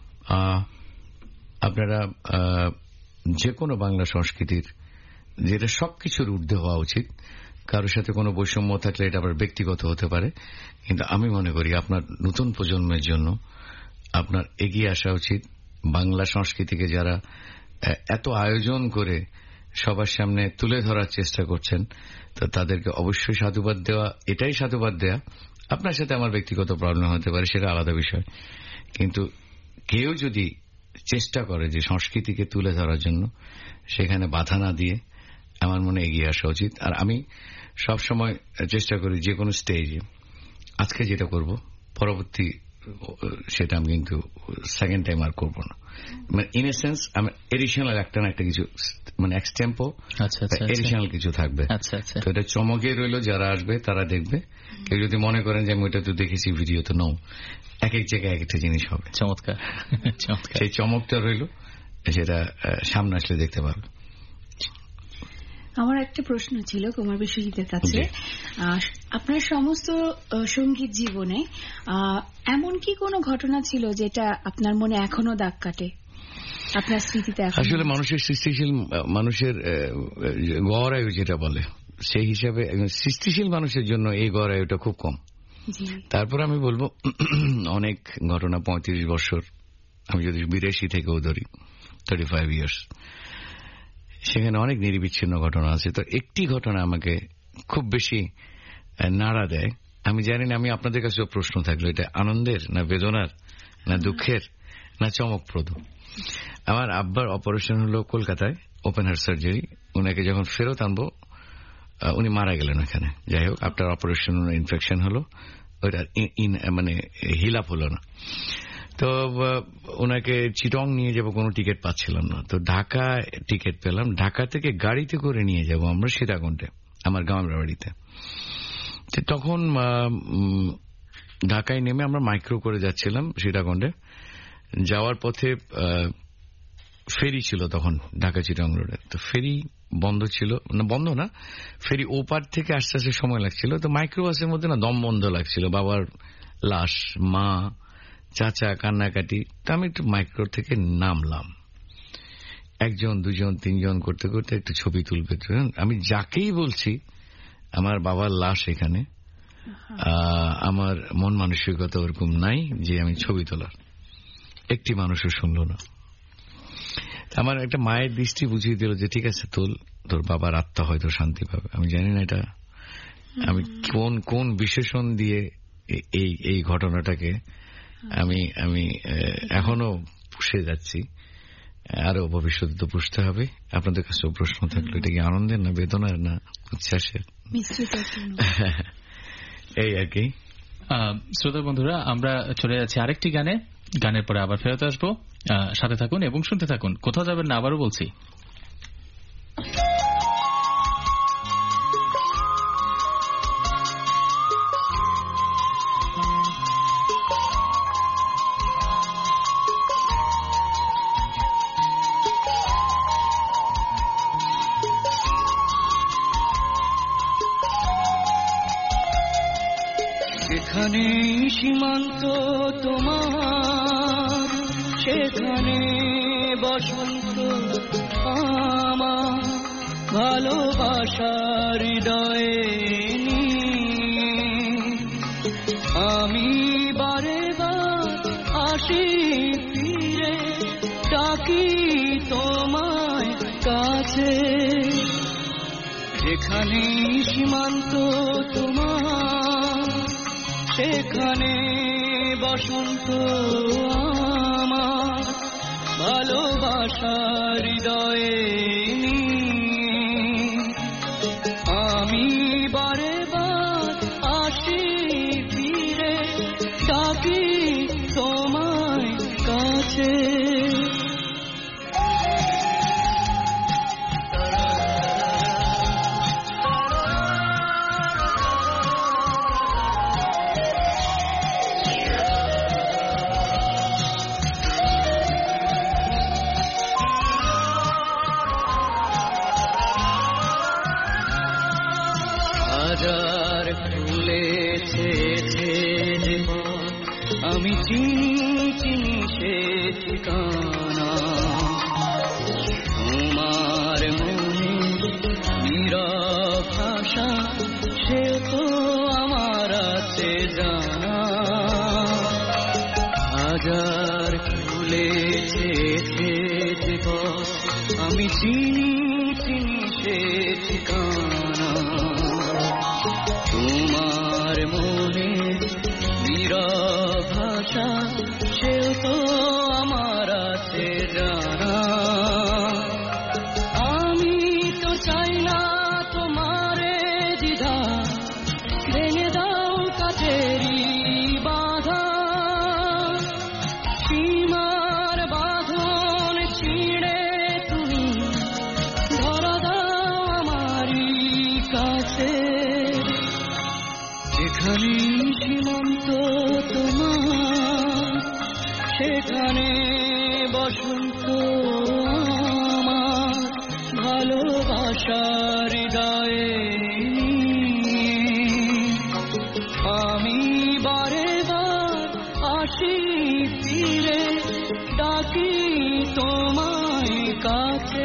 আপনারা যে কোনো বাংলা সংস্কৃতির যেটা সবকিছুর ঊর্ধ্বে হওয়া উচিত। কারোর সাথে কোনো বৈষম্য থাকলে এটা আবার ব্যক্তিগত হতে পারে, কিন্তু আমি মনে করি আপনার নতুন প্রজন্মের জন্য আপনার এগিয়ে আসা উচিত। বাংলা সংস্কৃতিকে যারা এত আয়োজন করে সবার সামনে তুলে ধরার চেষ্টা করছেন, তো তাদেরকে অবশ্যই সাধুবাদ দেওয়া। এটাই সাধুবাদ দেওয়া। আপনার সাথে আমার ব্যক্তিগত প্রবলেম হতে পারে, সেটা আলাদা বিষয়, কিন্তু কেউ যদি চেষ্টা করে যে সংস্কৃতিকে তুলে ধরার জন্য, সেখানে বাধা না দিয়ে আমার মনে এগিয়ে আসা উচিত। আর আমি সব সময় চেষ্টা করি যে কোনো স্টেজে আজকে যেটা করব, পরবর্তী সেটা আমি কিন্তু সেকেন্ড টাইম আর করবো না। মানে ইন এ সেন্স আমার এডিশনাল একটা না একটা কিছু, মানে এক্সটেম্পো এডিশনাল কিছু থাকবে। তো এটা চমকে রইল, যারা আসবে তারা দেখবে। কেউ যদি মনে করেন যে আমি ওইটা তো দেখেছি ভিডিও, তো নও, এক এক জায়গায় এক একটা জিনিস হবে। চমৎকার, সেই চমকটা রইল, সেটা সামনে আসলে দেখতে পাবে। আমার একটা প্রশ্ন ছিল কুমার বিশ্বজিতের কাছে, আপনার সমস্ত সঙ্গীত জীবনে এমন কি কোনো ঘটনা ছিল যেটা আপনার মনে এখনো দাগ কাটে, আপনার স্মৃতিতে? আসলে মানুষের সৃষ্টিশীল, মানুষের গড় আয়ু যেটা বলে, সেই হিসাবে সৃষ্টিশীল মানুষের জন্য এই গড় আয়ুটা খুব কম। তারপর আমি বলবো অনেক ঘটনা, পঁয়ত্রিশ বছর, আমি যদি বিরাশি থেকেও ধরি, থার্টি ফাইভ ইয়ার্স, সেখানে অনেক নির্বিচ্ছিন্ন ঘটনা আছে। তো একটি ঘটনা আমাকে খুব বেশি নাড়া দেয়। আমি জানি না, আমি আপনাদের কাছেও প্রশ্ন থাকলো, এটা আনন্দের না বেদনার না দুঃখের না চমকপ্রদ। আমার আব্বার অপারেশন হলো কলকাতায়, ওপেন হার্ট সার্জারি। ওনাকে যখন ফেরত আনবো, উনি মারা গেলেন ওখানে। যাই হোক, আফটার অপারেশন ইনফেকশন হলো, ওইটা মানে হিলাপ হলো না। তো ওনাকে চিটং নিয়ে যাবো, কোনো টিকিট পাচ্ছিলাম না। তো ঢাকা টিকিট পেলাম, ঢাকা থেকে গাড়িতে করে নিয়ে যাব আমরা সীতাকুণ্ডে, আমার গ্রামের বাড়িতে। তখন ঢাকায় নেমে আমরা মাইক্রো করে যাচ্ছিলাম সীতাকুণ্ডে। যাওয়ার পথে ফেরি ছিল তখন ঢাকা চিটং রোডে, তো ফেরি বন্ধ ছিল না, বন্ধ না, ফেরি ওপার থেকে আস্তে আস্তে সময় লাগছিল। তো মাইক্রো বাসের মধ্যে না দম বন্ধ লাগছিল, বাবার লাশ, মা, চাচা কান্নাকাটি। তো আমি একটু মাইক্রো থেকে নামলাম, একজন দুজন তিনজন করতে করতে একটু ছবি তুলবে। আমি যাকেই বলছি আমার বাবার লাশ এখানে, আমার মন মানসিকতা ওরকম নাই যে আমি ছবি তোলার, একটি মানুষও শুনল না। আমার একটা মায়ের দৃষ্টি বুঝিয়ে দিল যে ঠিক আছে তোল, তোর বাবার আত্মা হয়তো শান্তি পাবে। আমি জানি না এটা আমি কোন কোন বিশেষণ দিয়ে এই এই ঘটনাটাকে আমি আমি এখনো পুষে যাচ্ছি, আরো ভবিষ্যতে তো পুষতে হবে। আপনাদের কাছে প্রশ্ন থাকলে এটা কি আনন্দের না বেদনার না উচ্ছ্বাসের? এই আর কি। শ্রোতা বন্ধুরা, আমরা চলে যাচ্ছি আরেকটি গানে, গানের পরে আবার ফেরত আসবো। সাথে থাকুন এবং শুনতে থাকুন, কোথাও যাবেন না, আবারও বলছি। এখানে সীমান্ত তোমার, সেখানে বসন্ত আমার, ভালোবাসার হৃদয়ে আমি বারে বার আসি ফিরে, ডাকি তোমায় কাছে। এখানে সীমান্ত তোমার, সেখানে বসন্ত আমার, ভালোবাসার হৃদয়ে আমি বারে বার আসি ফিরে, ডাকি তোমায় কাছে। হাজার ফুলেছে আমি চিনি চিনি সে ঠিকানা, তোমার মনে নীরব ভাষা সে তো আমার আছে জানা। হাজার ফুলেছে আমি চিনি চিনি সে ঠিকানা, তোমার মনে নীরব ভাষা সেও তো আমার আছে জানা। আমি তো চাই না তোমারে দ্বিধা, ভেঙে দাও কাছেরই বাধা, সীমার বাঁধন ছিঁড়ে তুমি ধরা দাও আমারই কাছে। যেখানে সীমান্ত তোমার, সেখানে বসন্ত আমার, ভালোবাসার হৃদয়ে আমি বারে বার আসি ফিরে, ডাকি তোমায় কাছে।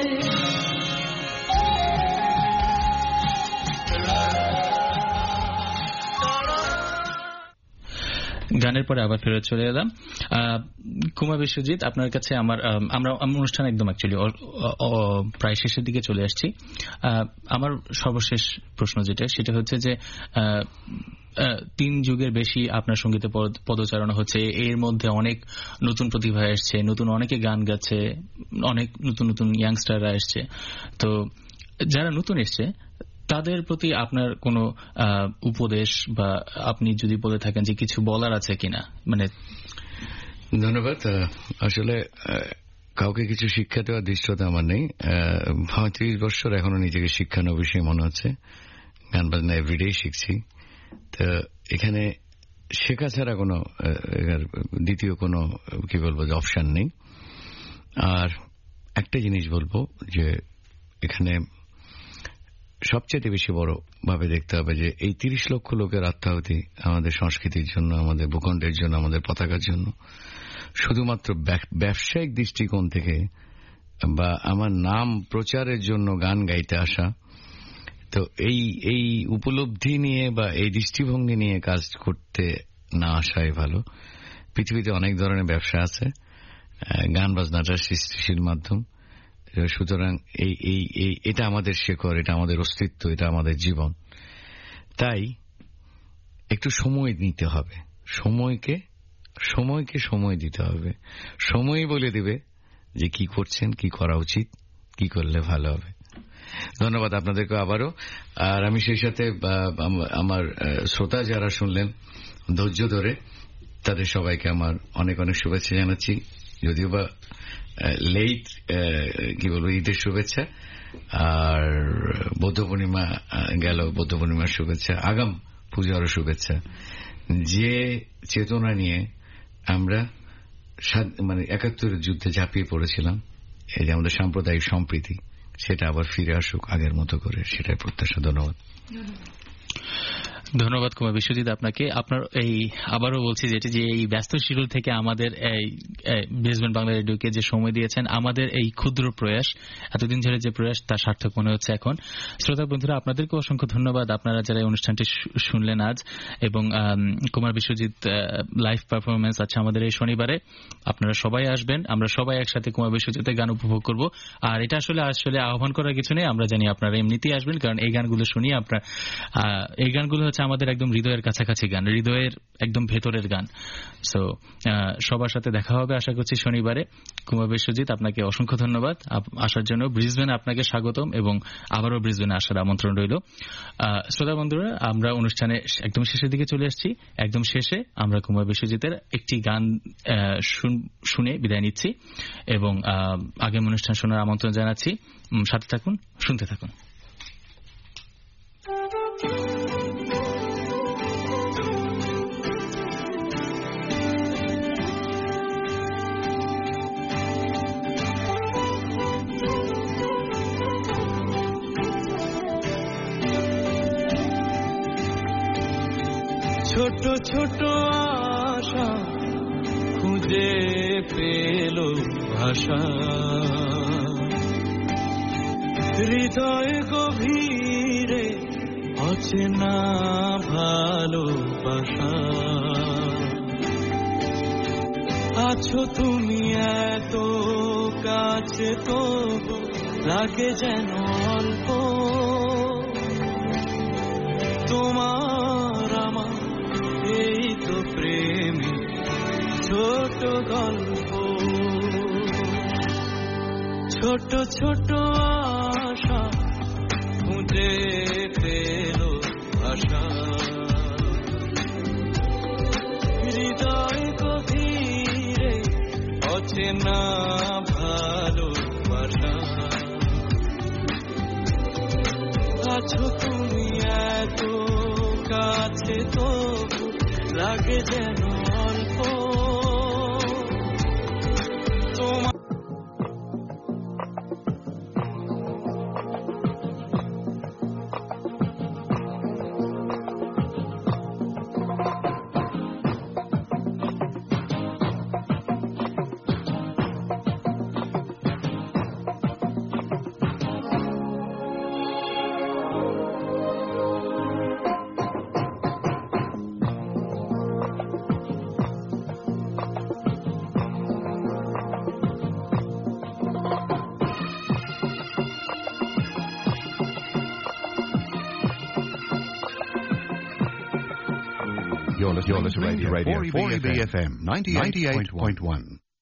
গানের পরে আবার ফেরত চলে এলাম। কুমার বিশ্বজিৎ, আপনার কাছে আমার আমরা অনুষ্ঠান একদম অ্যাকচুয়ালি প্রায় শেষের দিকে চলে আসছি। আমার সর্বশেষ প্রশ্ন যেটা, সেটা হচ্ছে যে তিন যুগের বেশি আপনার সঙ্গীতে পদচারণা হচ্ছে, এর মধ্যে অনেক নতুন প্রতিভা এসছে, নতুন অনেকে গান গাচ্ছে, অনেক নতুন নতুন ইয়াংস্টাররা এসছে। তো যারা নতুন এসছে তাদের প্রতি আপনার কোনো উপদেশ বা আপনি যদি বলে থাকেন যে কিছু বলার আছে কিনা? মানে ধন্যবাদ। আসলে কাউকে কিছু শিক্ষা দেওয়ার দৃশ্যতা আমার নেই। পঁয়ত্রিশ বছর এখনো নিজেকে শিক্ষানবিশী মনে হচ্ছে। গান বাজনা এভরিডে শিখছি। তো এখানে শেখা ছাড়া কোনো দ্বিতীয় কোনো কি বলবো যে অপশন নেই। আর একটা জিনিস বলবো যে এখানে সবচেয়ে বেশি বড় ভাবে দেখতে হবে যে এই তিরিশ লক্ষ লোকের আত্মাহুতি আমাদের সংস্কৃতির জন্য, আমাদের ভূখণ্ডের জন্য, আমাদের পতাকার জন্য, শুধুমাত্র ব্যবসায়িক দৃষ্টিকোণ থেকে বা আমার নাম প্রচারের জন্য গান গাইতে আসা, তো এই এই উপলব্ধি নিয়ে বা এই দৃষ্টিভঙ্গি নিয়ে কাজ করতে না আসাই ভালো। পৃথিবীতে অনেক ধরনের ব্যবসা আছে, গান বাজনাটা সৃষ্টিশীল মাধ্যম। সুতরাং এই এই এটা আমাদের শেকড়, এটা আমাদের অস্তিত্ব, এটা আমাদের জীবন। তাই একটু সময় নিতে হবে, সময়কে সময়কে সময় দিতে হবে। সময় বলে দিবে যে কি করছেন, কি করা উচিত, কি করলে ভালো হবে। ধন্যবাদ আপনাদেরকে আবারও। আর আমি সেই সাথে আমার শ্রোতা যারা শুনলেন ধৈর্য ধরে, তাদের সবাইকে আমার অনেক অনেক শুভেচ্ছা জানাচ্ছি। যদিও বা লেট কি বলবো ঈদের শুভেচ্ছা, আর বৌদ্ধ পূর্ণিমা গেল, বৌদ্ধ পূর্ণিমার শুভেচ্ছা, আগাম পূজারও শুভেচ্ছা। যে চেতনা নিয়ে আমরা মানে একাত্তরের যুদ্ধে ঝাঁপিয়ে পড়েছিলাম, এই যে আমাদের সাম্প্রদায়িক সম্প্রীতি, সেটা আবার ফিরে আসুক আগের মতো করে, সেটাই প্রত্যাশা। ধন্যবাদ। ধন্যবাদ কুমার বিশ্বজিৎ আপনাকে। আপনার এই আবারও বলছি যেটি যে এই ব্যস্ত শিডিউল থেকে আমাদের এই ব্রিসবেন বাংলা রেডিওকে যে সময় দিয়েছেন, আমাদের এই ক্ষুদ্র প্রয়াস, এতদিন ধরে যে প্রয়াস, তার সার্থক মনে হচ্ছে এখন। শ্রোতা বন্ধুরা, আপনাদেরকে অসংখ্য ধন্যবাদ আপনারা যারা অনুষ্ঠানটি শুনলেন আজ। এবং কুমার বিশ্বজিৎ লাইভ পারফরমেন্স আছে আমাদের এই শনিবারে, আপনারা সবাই আসবেন, আমরা সবাই একসাথে কুমার বিশ্বজিতের গান উপভোগ করব। আর এটা আসলে আসলে আহ্বান করার কিছু নেই, আমরা জানি আপনারা এমনিতেই আসবেন, কারণ এই গানগুলো শুনি আপনার এই গানগুলো হচ্ছে আমাদের একদম হৃদয়ের কাছাকাছি গান, হৃদয়ের একদম ভেতরের গান। সো সবার সাথে দেখা হবে আশা করছি শনিবারে। কুমার বিশ্বজিৎ আপনাকে অসংখ্য ধন্যবাদ আসার জন্য। ব্রিসবেনে আপনাকে স্বাগতম এবং আবারও ব্রিসবেনে আসার আমন্ত্রণ রইল। শ্রোতা বন্ধুরা, আমরা অনুষ্ঠানে একদম শেষের দিকে চলে আসছি। একদম শেষে আমরা কুমার বিশ্বজিতের একটি গান শুনে বিদায় নিচ্ছি এবং আগামী অনুষ্ঠান শোনার আমন্ত্রণ জানাচ্ছি। সাথে থাকুন, শুনতে থাকুন। ছোট ছোট আশা খুঁজে পেল ভাষা, হৃদয় গভীরে অচেনা ভালোবাসা। আছো তুমি এত কাছে, তবু লাগে যেন অল্প। তোমার আমার এই তো প্রেমী ছোট গল্প। ছোট ছোট আশা খুঁজে পেল ভাষা, হৃদয় গভীরে অচেনা ভালোবাসা। আছো তুমি এত কাছে, তবু লাগে যেন অল্প। তোমার You're listening to Radio four E B F M ninety-eight point one.